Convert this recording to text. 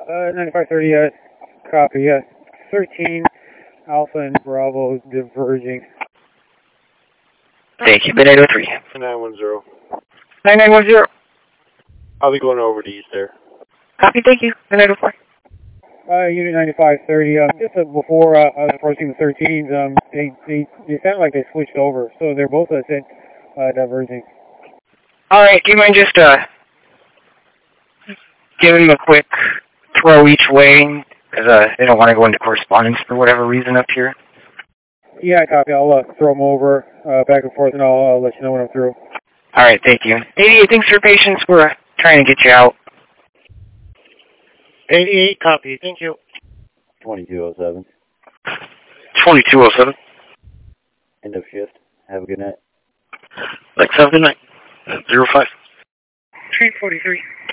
9530, copy. 13 Alpha and Bravo diverging. Thank you, Midnight 03. 910. 9910. I'll be going over to east there. Copy, thank you. Midnight 04. Unit 9530, just before I was approaching the 13s, they sound like they switched over, so they're both diverging. Alright, do you mind just giving them a quick throw each way? Because they don't want to go into correspondence for whatever reason up here. Yeah, copy. I'll throw them over back and forth, and I'll let you know when I'm through. Alright, thank you. 88, thanks for your patience. We're trying to get you out. 88, copy. Thank you. 2207. 2207. End of shift. Have a good night. Thanks, have a good night. 05. Train 43.